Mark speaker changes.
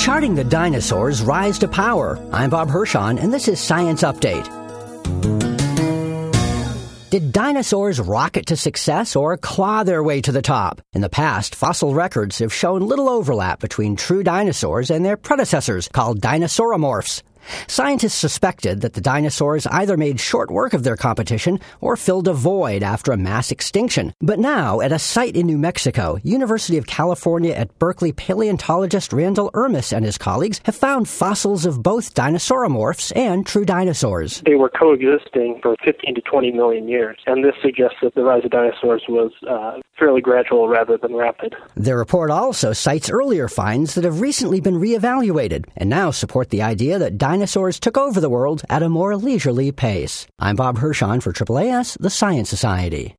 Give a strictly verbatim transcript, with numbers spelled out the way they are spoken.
Speaker 1: Charting the dinosaurs' rise to power. I'm Bob Hirschon, and this is Science Update. Did dinosaurs rocket to success or claw their way to the top? In the past, fossil records have shown little overlap between true dinosaurs and their predecessors, called dinosauromorphs. Scientists suspected that the dinosaurs either made short work of their competition or filled a void after a mass extinction. But now, at a site in New Mexico, University of California at Berkeley paleontologist Randall Ermis and his colleagues have found fossils of both dinosauromorphs and true dinosaurs.
Speaker 2: They were coexisting for fifteen to twenty million years, and this suggests that the rise of dinosaurs was uh, fairly gradual rather than rapid.
Speaker 1: The report also cites earlier finds that have recently been reevaluated and now support the idea that dinosaurs Dinosaurs took over the world at a more leisurely pace. I'm Bob Hirschon for A A A S, the Science Society.